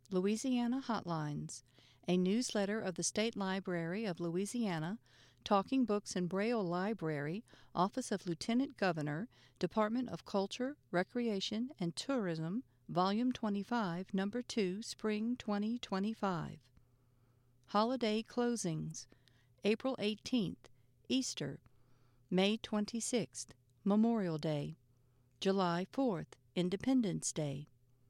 Louisiana Hotlines, a newsletter of the State Library of Louisiana, Talking Books and Braille Library, Office of Lieutenant Governor, Department of Culture, Recreation, and Tourism, Volume 25, Number 2, Spring 2025. Holiday Closings: April 18th, Easter; May 26th, Memorial Day; July 4th, Independence Day.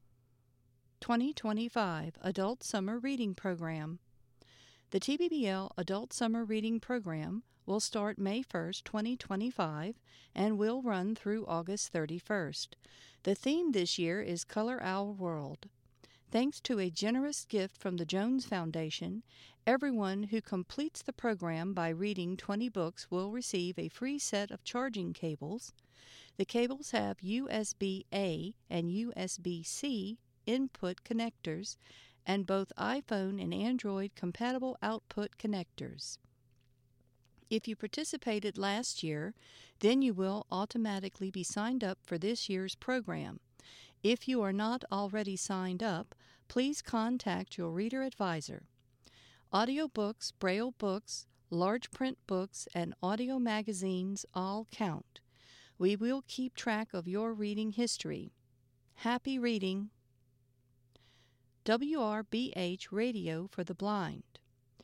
2025 Adult Summer Reading Program. The TBBL Adult Summer Reading Program will start May 1st, 2025, and will run through August 31st. The theme this year is Color Our World. Thanks to a generous gift from the Jones Foundation, everyone who completes the program by reading 20 books will receive a free set of charging cables. The cables have USB-A and USB-C input connectors and both iPhone and Android compatible output connectors. If you participated last year, then you will automatically be signed up for this year's program. If you are not already signed up, please contact your reader advisor. Audiobooks, Braille books, large print books, and audio magazines all count. We will keep track of your reading history. Happy reading! WRBH Radio for the Blind.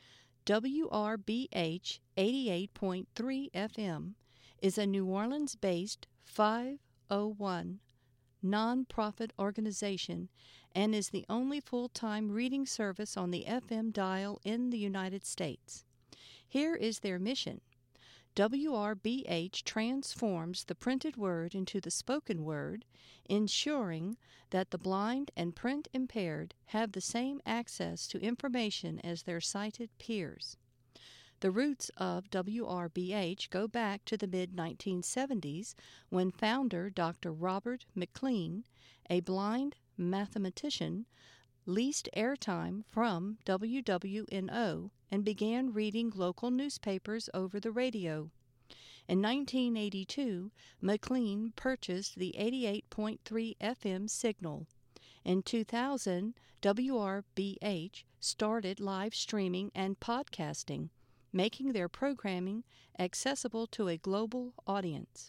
WRBH 88.3 FM is a New Orleans-based 501 non-profit organization and is the only full-time reading service on the FM dial in the United States. Here is their mission. WRBH transforms the printed word into the spoken word, ensuring that the blind and print impaired have the same access to information as their sighted peers. The roots of WRBH go back to the mid-1970s when founder Dr. Robert McLean, a blind mathematician, leased airtime from WWNO and began reading local newspapers over the radio. In 1982, McLean purchased the 88.3 FM signal. In 2000, WRBH started live streaming and podcasting, making their programming accessible to a global audience.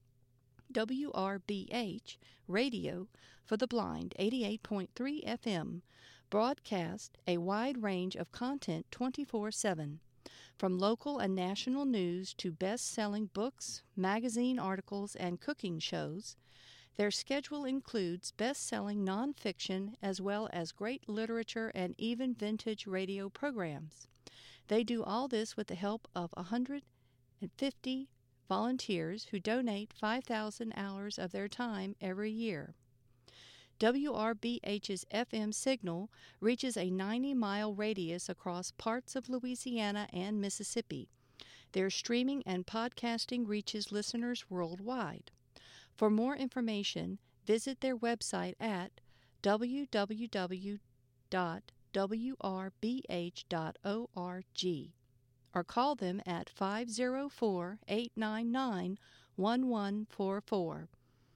WRBH Radio for the Blind 88.3 FM broadcast a wide range of content 24/7, from local and national news to best-selling books, magazine articles, and cooking shows. Their schedule includes best-selling nonfiction as well as great literature and even vintage radio programs. They do all this with the help of 150 volunteers who donate 5,000 hours of their time every year. WRBH's FM signal reaches a 90-mile radius across parts of Louisiana and Mississippi. Their streaming and podcasting reaches listeners worldwide. For more information, visit their website at www.wrbh.org or call them at 504-899-1144.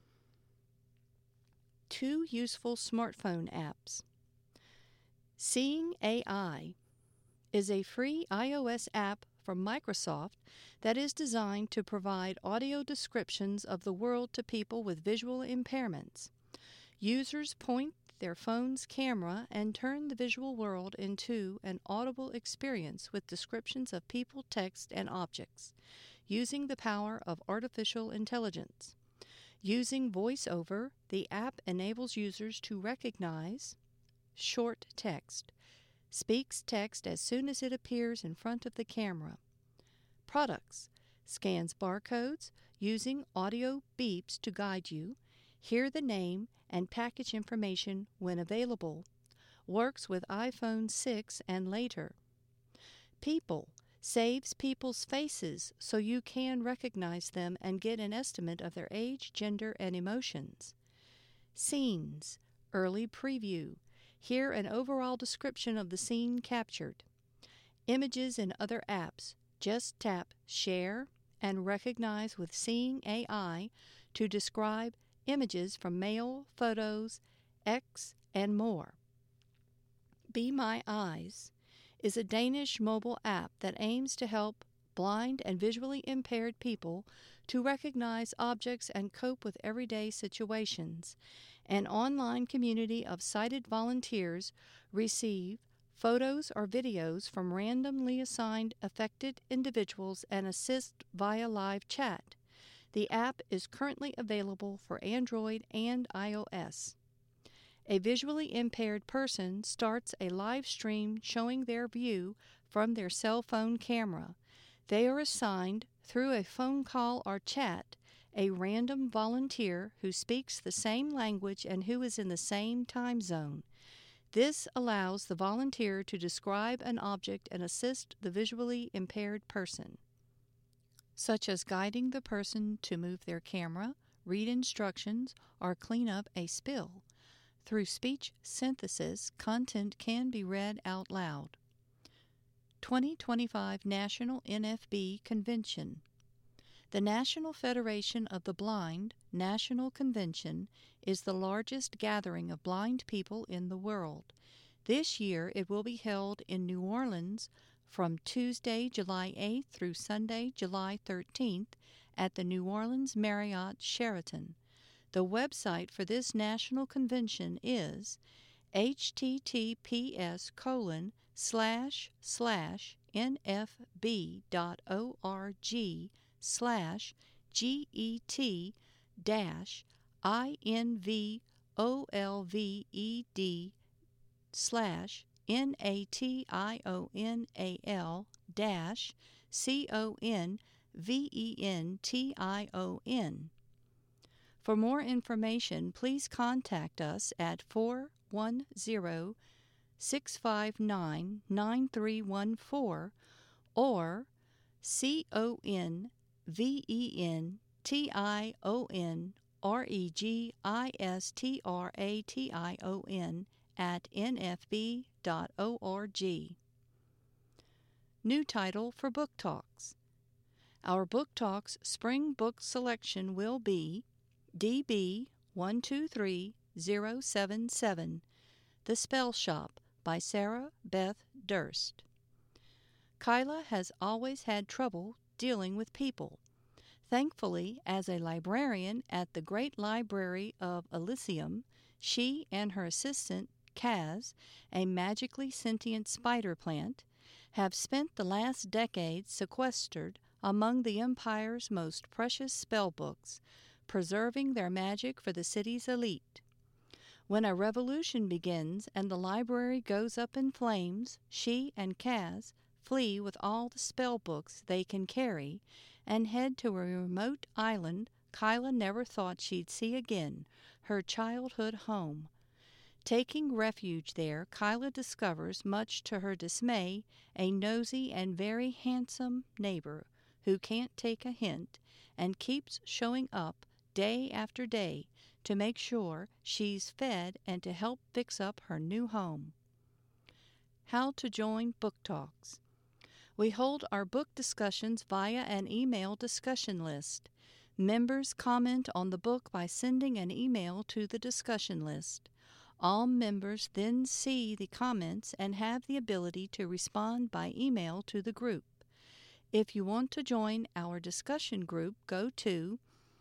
2 useful smartphone apps. Seeing AI is a free iOS app from Microsoft that is designed to provide audio descriptions of the world to people with visual impairments. Users point their phone's camera and turn the visual world into an audible experience with descriptions of people, text, and objects, using the power of artificial intelligence. Using VoiceOver, the app enables users to recognize short text, speaks text as soon as it appears in front of the camera. Products: scans barcodes using audio beeps to guide you, hear the name and package information when available. Works with iPhone 6 and later. People: saves people's faces so you can recognize them and get an estimate of their age, gender, and emotions. Scenes: early preview. Hear an overall description of the scene captured. Images and other apps. Just tap Share and Recognize with Seeing AI to describe images from mail, photos, X, and more. Be My Eyes is a Danish mobile app that aims to help blind and visually impaired people to recognize objects and cope with everyday situations. An online community of sighted volunteers receive photos or videos from randomly assigned affected individuals and assist via live chat. The app is currently available for Android and iOS. A visually impaired person starts a live stream showing their view from their cell phone camera. They are assigned, through a phone call or chat, a random volunteer who speaks the same language and who is in the same time zone. This allows the volunteer to describe an object and assist the visually impaired person, such as guiding the person to move their camera, read instructions, or clean up a spill. Through speech synthesis, content can be read out loud. 2025 National NFB Convention. The National Federation of the Blind National Convention is the largest gathering of blind people in the world. This year it will be held in New Orleans from Tuesday, July 8th through Sunday, July 13th at the New Orleans Marriott Sheraton. The website for this national convention is https://nfb.org/GET/INVOLVED/CONVENTION. For more information, please contact us at 410-659-9314 or conventionregistration@nfb.org. New title for Book Talks. Our Book Talks spring book selection will be DB 123077, The Spell Shop by Sarah Beth Durst. Kyla has always had trouble dealing with people. Thankfully, as a librarian at the Great Library of Elysium, she and her assistant, Kaz, a magically sentient spider plant, have spent the last decade sequestered among the Empire's most precious spell books, preserving their magic for the city's elite. When a revolution begins and the library goes up in flames, she and Kaz flee with all the spell books they can carry and head to a remote island Kyla never thought she'd see again, her childhood home. Taking refuge there, Kyla discovers, much to her dismay, a nosy and very handsome neighbor who can't take a hint and keeps showing up day after day to make sure she's fed and to help fix up her new home. How to join Book Talks. We hold our book discussions via an email discussion list. Members comment on the book by sending an email to the discussion list. All members then see the comments and have the ability to respond by email to the group. If you want to join our discussion group, go to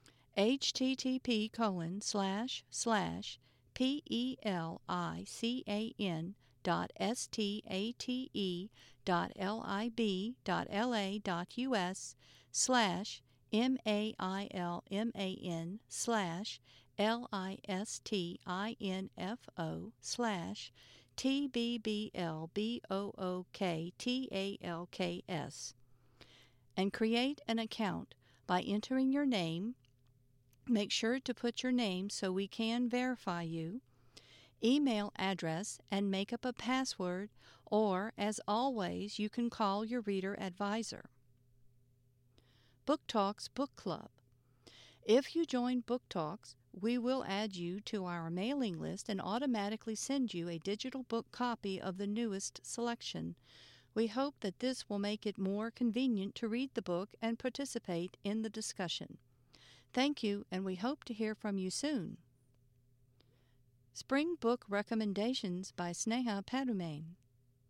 pelistaten.state.edu/mailmans/listtalks and create an account by entering your name. Make sure to put your name so we can verify you, email address, and make up a password, or, as always, you can call your reader advisor. Book Talks Book Club. If you join Book Talks, we will add you to our mailing list and automatically send you a digital book copy of the newest selection. We hope that this will make it more convenient to read the book and participate in the discussion. Thank you, and we hope to hear from you soon. Spring Book Recommendations by Sneha Padumane.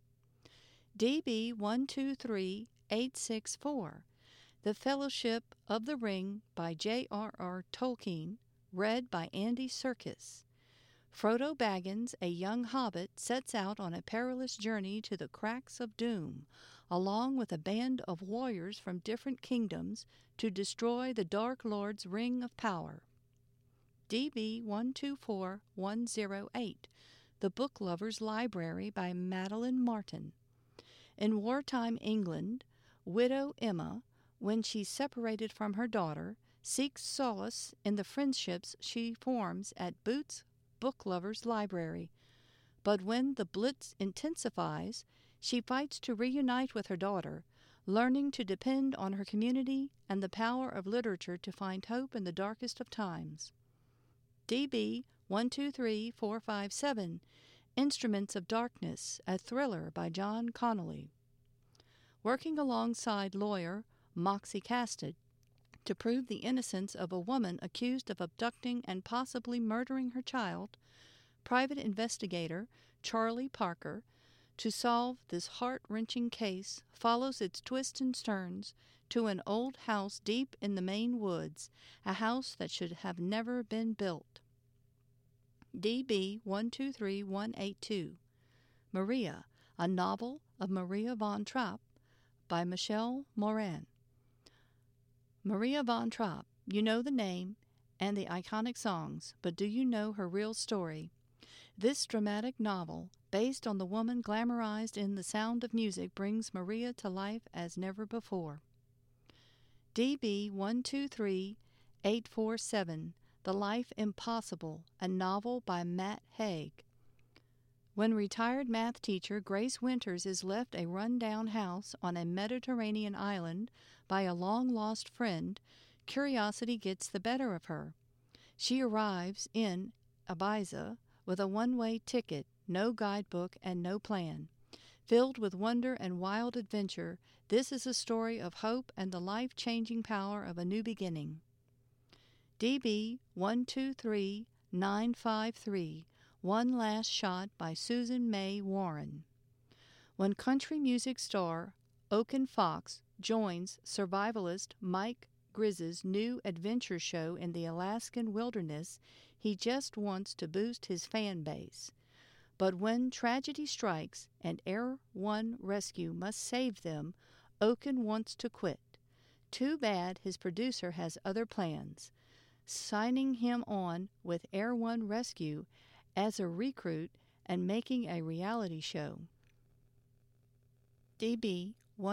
DB 123864, The Fellowship of the Ring by J.R.R. Tolkien, read by Andy Serkis. Frodo Baggins, a young hobbit, sets out on a perilous journey to the cracks of doom, along with a band of warriors from different kingdoms, to destroy the Dark Lord's Ring of Power. DB 124108, The Book Lover's Library by Madeline Martin. In wartime England, widow Emma, when she's separated from her daughter, seeks solace in the friendships she forms at Boots' Book Lover's Library. But when the Blitz intensifies, she fights to reunite with her daughter, learning to depend on her community and the power of literature to find hope in the darkest of times. DB 123457, Instruments of Darkness, a thriller by John Connolly. Working alongside lawyer Moxie Castid to prove the innocence of a woman accused of abducting and possibly murdering her child, private investigator Charlie Parker, to solve this heart-wrenching case, follows its twists and turns to an old house deep in the Maine woods, a house that should have never been built. DB 123182, Maria, a novel of Maria von Trapp by Michelle Moran. Maria von Trapp, you know the name and the iconic songs, but do you know her real story? This dramatic novel, based on the woman glamorized in The Sound of Music, brings Maria to life as never before. DB 123847, The Life Impossible, a novel by Matt Haig. When retired math teacher Grace Winters is left a run-down house on a Mediterranean island by a long-lost friend, curiosity gets the better of her. She arrives in Ibiza with a one-way ticket, no guidebook, and no plan. Filled with wonder and wild adventure, this is a story of hope and the life-changing power of a new beginning. DB 123953, One Last Shot by Susan May Warren. When country music star Oaken Fox joins survivalist Mike Grizz's new adventure show in the Alaskan wilderness, he just wants to boost his fan base. But when tragedy strikes and Air One Rescue must save them, Oaken wants to quit. Too bad his producer has other plans, signing him on with Air One Rescue as a recruit and making a reality show. DB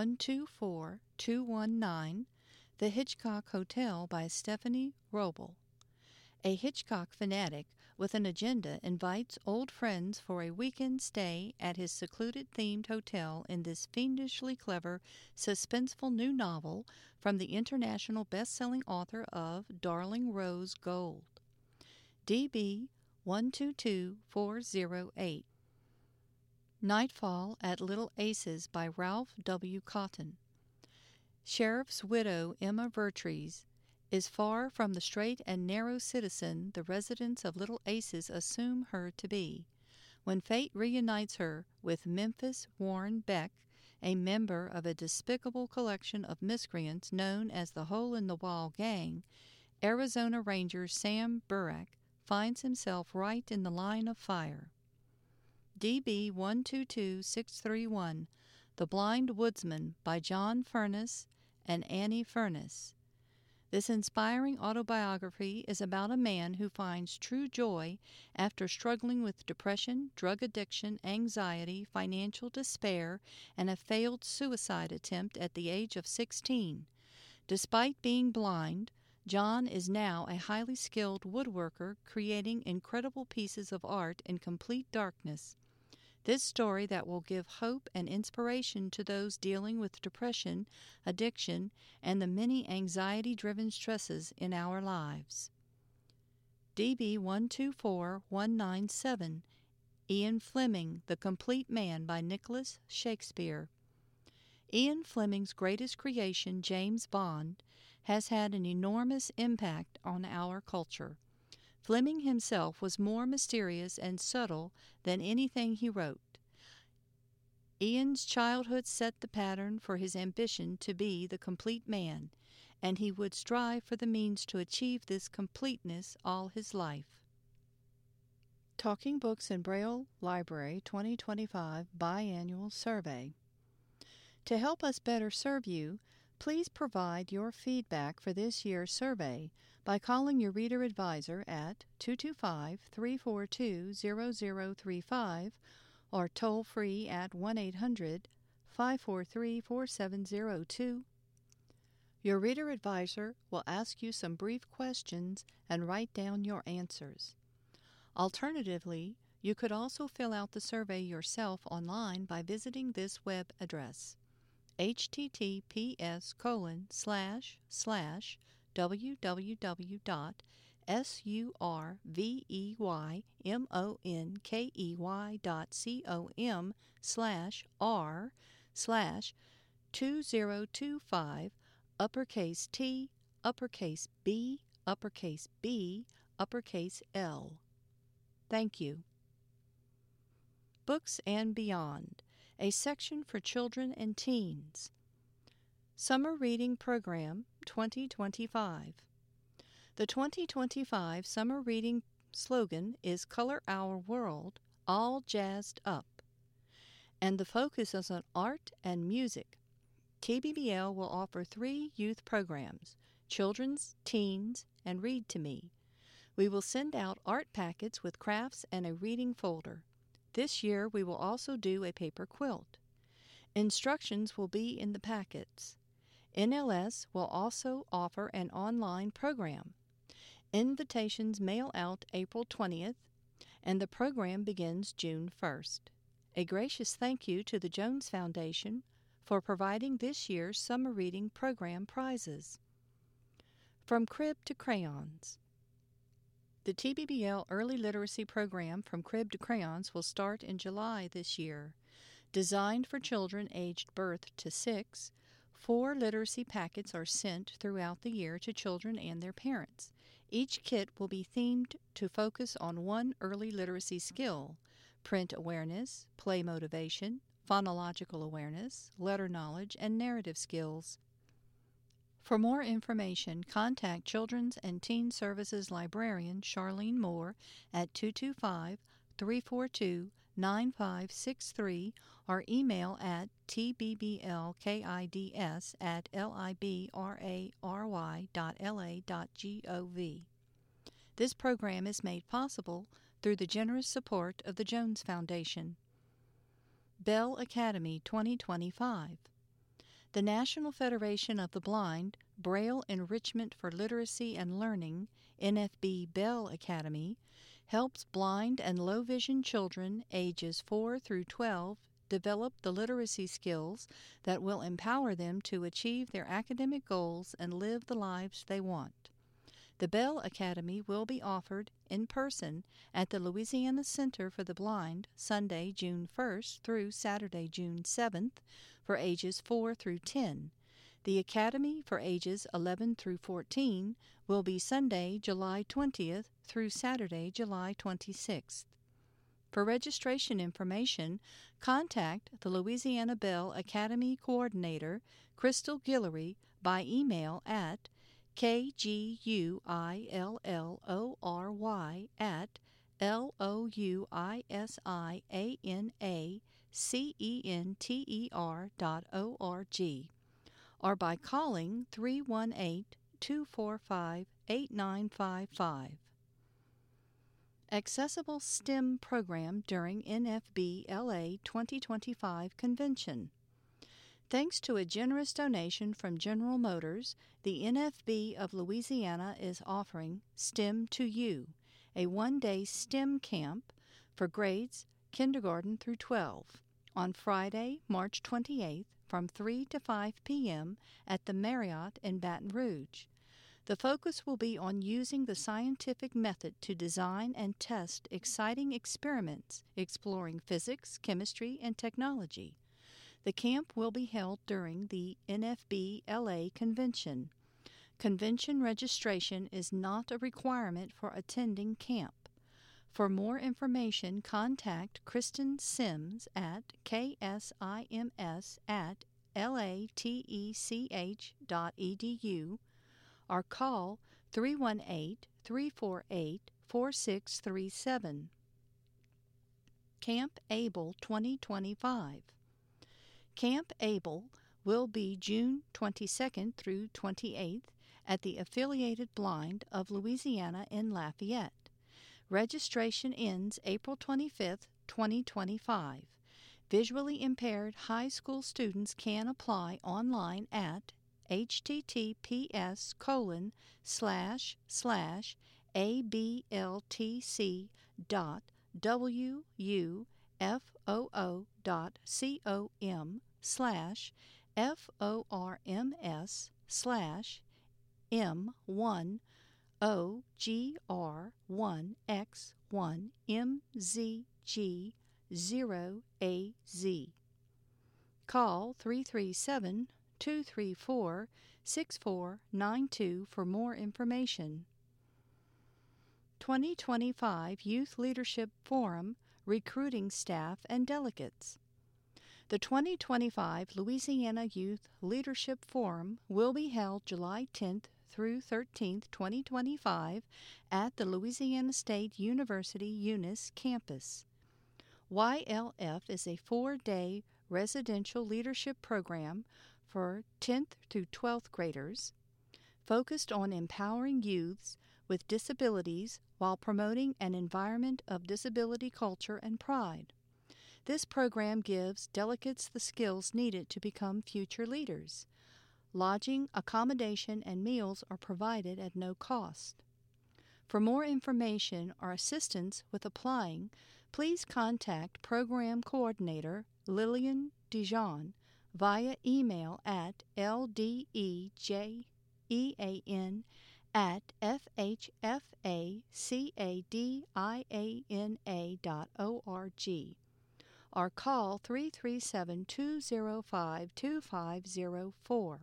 124219, The Hitchcock Hotel by Stephanie Roble. A Hitchcock fanatic with an agenda invites old friends for a weekend stay at his secluded themed hotel in this fiendishly clever, suspenseful new novel from the international best-selling author of Darling Rose Gold. DB 122408, Nightfall at Little Aces by Ralph W. Cotton. Sheriff's widow Emma Vertrees is far from the straight and narrow citizen the residents of Little Aces assume her to be. When fate reunites her with Memphis Warren Beck, a member of a despicable collection of miscreants known as the Hole-in-the-Wall Gang, Arizona Ranger Sam Burak finds himself right in the line of fire. DB 122631, The Blind Woodsman by John Furness and Annie Furness. This inspiring autobiography is about a man who finds true joy after struggling with depression, drug addiction, anxiety, financial despair, and a failed suicide attempt at the age of 16. Despite being blind, John is now a highly skilled woodworker creating incredible pieces of art in complete darkness. This story that will give hope and inspiration to those dealing with depression, addiction, and the many anxiety-driven stresses in our lives. DB 124197, Ian Fleming, The Complete Man by Nicholas Shakespeare. Ian Fleming's greatest creation, James Bond, has had an enormous impact on our culture. Fleming himself was more mysterious and subtle than anything he wrote. Ian's childhood set the pattern for his ambition to be the complete man, and he would strive for the means to achieve this completeness all his life. Talking Books in Braille Library 2025 Biannual Survey. To help us better serve you, please provide your feedback for this year's survey by calling your reader advisor at 225-342-0035 or toll-free at 1-800-543-4702. Your reader advisor will ask you some brief questions and write down your answers. Alternatively, you could also fill out the survey yourself online by visiting this web address, https://www.surveymonk.com/r/2025 uppercase T, uppercase B, uppercase B, uppercase L. Thank you. Books and Beyond, a section for children and teens. Summer Reading Program 2025. The 2025 Summer Reading slogan is Color Our World, All Jazzed Up, and the focus is on art and music. TBBL will offer 3 youth programs, Children's, Teens, and Read to Me. We will send out art packets with crafts and a reading folder. This year we will also do a paper quilt. Instructions will be in the packets. NLS will also offer an online program. Invitations mail out April 20th, and the program begins June 1st. A gracious thank you to the Jones Foundation for providing this year's summer reading program prizes. From Crib to Crayons. The TBBL Early Literacy Program From Crib to Crayons will start in July this year. Designed for children aged birth to 6, 4 literacy packets are sent throughout the year to children and their parents. Each kit will be themed to focus on one early literacy skill: print awareness, play motivation, phonological awareness, letter knowledge, and narrative skills. For more information, contact Children's and Teen Services Librarian Charlene Moore at 225-342-9563 or email at tbblkids@library.la.gov. This program is made possible through the generous support of the Jones Foundation. Bell Academy 2025. The National Federation of the Blind, Braille Enrichment for Literacy and Learning, NFB Bell Academy, helps blind and low-vision children ages 4 through 12 develop the literacy skills that will empower them to achieve their academic goals and live the lives they want. The Bell Academy will be offered in person at the Louisiana Center for the Blind Sunday, June 1st through Saturday, June 7th for ages 4 through 10. The Academy for ages 11 through 14 will be Sunday, July 20th through Saturday, July 26th. For registration information, contact the Louisiana Bell Academy Coordinator, Crystal Guillory, by email at kguillory@louisianacenter.org or by calling 318-245-8955. Accessible STEM Program during NFB LA 2025 Convention. Thanks to a generous donation from General Motors, the NFB of Louisiana is offering STEM to You, a one-day STEM camp for grades kindergarten through 12, on Friday, March 28th from 3 to 5 p.m. at the Marriott in Baton Rouge. The focus will be on using the scientific method to design and test exciting experiments exploring physics, chemistry, and technology. The camp will be held during the NFB LA convention. Convention registration is not a requirement for attending camp. For more information, contact Kristen Sims at ksims@latech.edu or call 318-348-4637. Camp Able 2025. Camp Able will be June 22nd through 28th at the Affiliated Blind of Louisiana in Lafayette. Registration ends April 25th, 2025. Visually impaired high school students can apply online at https://abltc.www.forms/M1OGR1X1MZG0AZ. Call 337-234-6492 for more information. 2025 Youth Leadership Forum Recruiting Staff and Delegates. The 2025 Louisiana Youth Leadership Forum will be held July 10th through 13th, 2025 at the Louisiana State University Eunice campus. YLF is a 4-day residential leadership program for 10th through 12th graders, focused on empowering youths with disabilities while promoting an environment of disability culture and pride. This program gives delegates the skills needed to become future leaders. Lodging, accommodation, and meals are provided at no cost. For more information or assistance with applying, please contact Program Coordinator Lillian Dijon via email at ldejan@fhfacadiana.org or call 337-205-2504.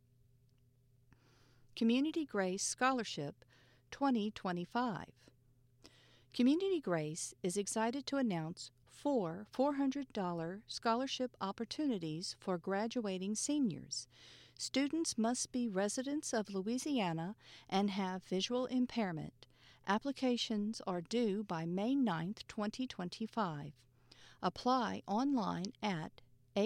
Community Grace Scholarship 2025. Community Grace is excited to announce 4 $400 scholarship opportunities for graduating seniors. Students must be residents of Louisiana and have visual impairment. Applications are due by May 9th, 2025. Apply online at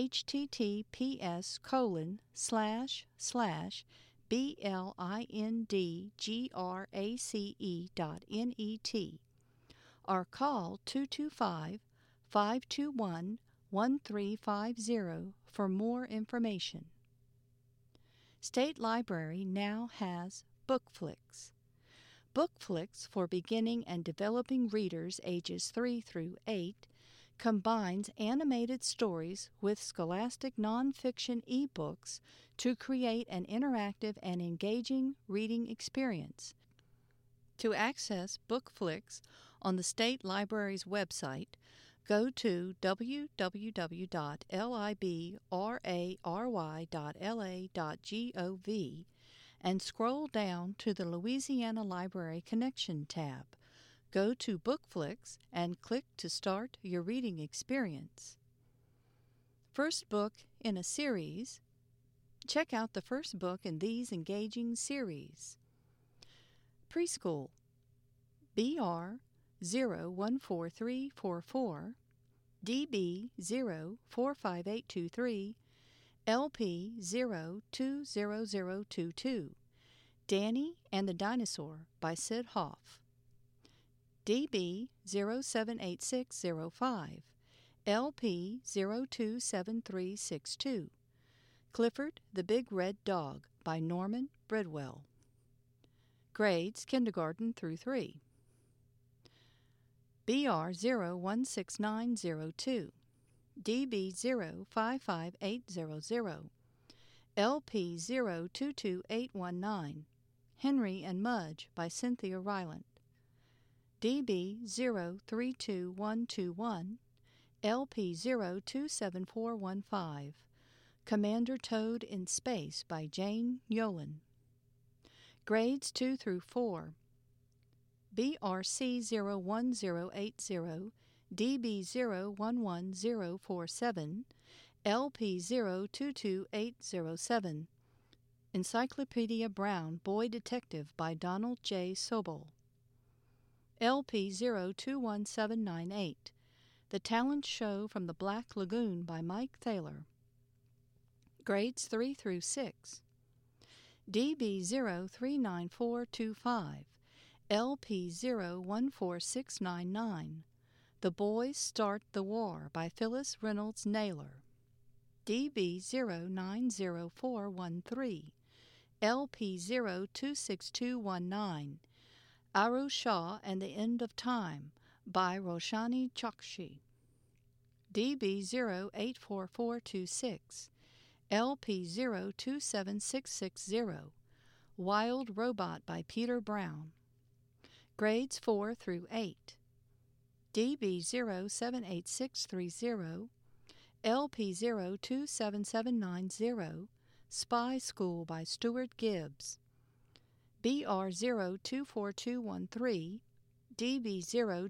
https://blindgrace.net or call 225-521-1350 for more information. State Library now has BookFlix. BookFlix for beginning and developing readers ages 3 through 8 combines animated stories with scholastic nonfiction ebooks to create an interactive and engaging reading experience. To access BookFlix on the State Library's website, go to www.library.la.gov and scroll down to the Louisiana Library Connection tab. Go to BookFlix and click to start your reading experience. First book in a series. Check out the first book in these engaging series. Preschool BR 014344, DB 045823, LP 020022, Danny and the Dinosaur by Sid Hoff. DB 078605, LP 027362, Clifford the Big Red Dog by Norman Bridwell. Grades Kindergarten through 3. BR 016902, DB 055800, LP 022819, Henry and Mudge by Cynthia Rylant. DB 032121, LP 027415, Commander Toad in Space by Jane Yolen. Grades 2 through 4. BRC 01080, DB 011047, LP 022807. Encyclopedia Brown Boy Detective by Donald J. Sobel. LP 021798, The Talent Show from the Black Lagoon by Mike Thaler. Grades 3 through 6. DB 039425, LP 014699, The Boys Start the War by Phyllis Reynolds Naylor. DB 090413, LP 026219, Aru Shah and the End of Time by Roshani Chokshi. DB 084426, LP 027660, Wild Robot by Peter Brown. Grades 4 through 8. DB 078630, LP 027790, Spy School by Stuart Gibbs. BR 024213, DB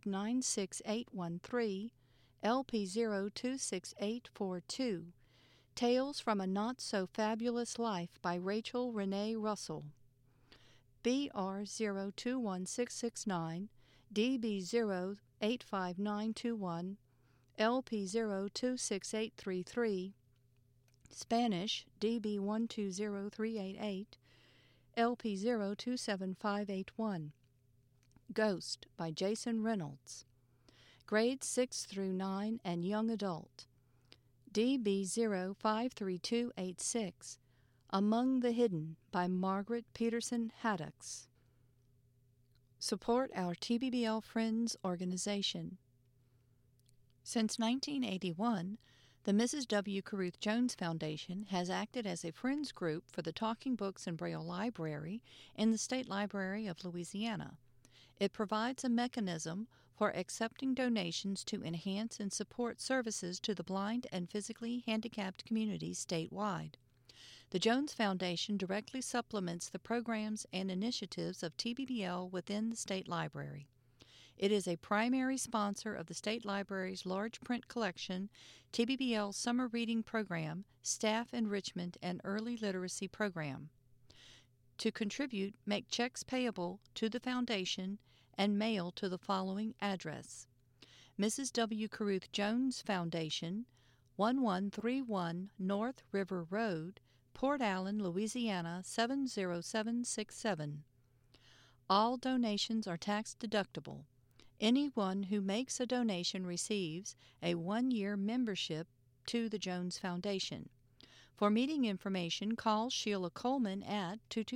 096813, LP 026842, Tales from a Not-So-Fabulous Life by Rachel Renee Russell. BR 021669, DB 085921, LP 026833, Spanish, DB 120388, LP 027581, Ghost by Jason Reynolds. Grades 6 through 9 and Young Adult. DB 053286, Among the Hidden by Margaret Peterson Haddocks. Support our TBBL Friends organization. Since 1981, the Mrs. W. Caruth Jones Foundation has acted as a Friends group for the Talking Books and Braille Library in the State Library of Louisiana. It provides a mechanism for accepting donations to enhance and support services to the blind and physically handicapped communities statewide. The Jones Foundation directly supplements the programs and initiatives of TBBL within the State Library. It is a primary sponsor of the State Library's large print collection, TBBL Summer Reading Program, Staff Enrichment, and Early Literacy Program. To contribute, make checks payable to the Foundation and mail to the following address: Mrs. W. Caruth Jones Foundation, 1131 North River Road, Port Allen, Louisiana 70767. All donations are tax deductible. Anyone who makes a donation receives a 1-year membership to the Jones Foundation. For meeting information, call Sheila Coleman at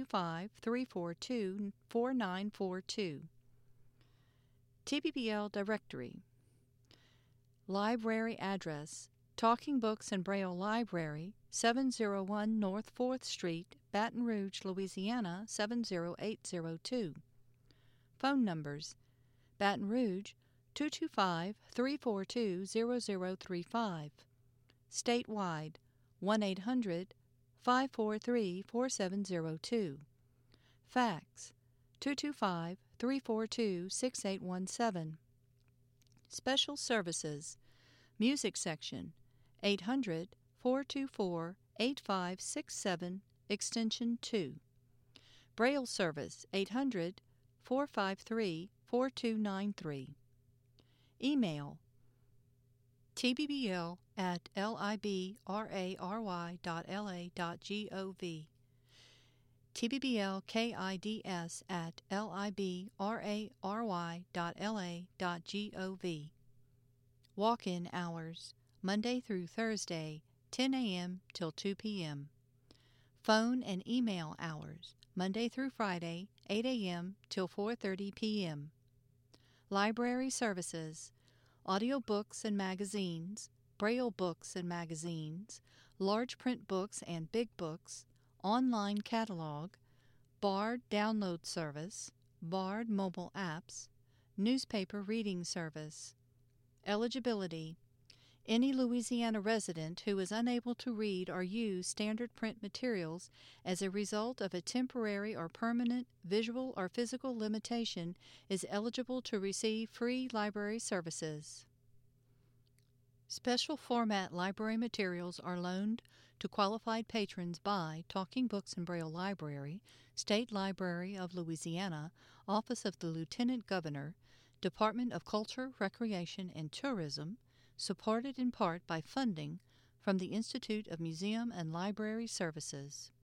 225-342-4942. TBBL Directory. Library address: Talking Books and Braille Library, 701 North 4th Street, Baton Rouge, Louisiana 70802. Phone numbers: Baton Rouge 225-342-0035. Statewide 1-800-543-4702. Fax 225-342-6817. Special Services: Music Section 800-424-8567, extension 2. Braille Service 800-453-4293. Email: tbbl@library.la.gov, tbblkids@library.la.gov. Walk-in hours: Monday through Thursday, 10 a.m. till 2 p.m. Phone and email hours: Monday through Friday, 8 a.m. till 4:30 p.m. Library services: audio books and magazines, Braille books and magazines, large print books and big books, online catalog, Bard download service, Bard mobile apps, newspaper reading service. Eligibility: Any Louisiana resident who is unable to read or use standard print materials as a result of a temporary or permanent visual or physical limitation is eligible to receive free library services. Special format library materials are loaned to qualified patrons by Talking Books and Braille Library, State Library of Louisiana, Office of the Lieutenant Governor, Department of Culture, Recreation, and Tourism, supported in part by funding from the Institute of Museum and Library Services.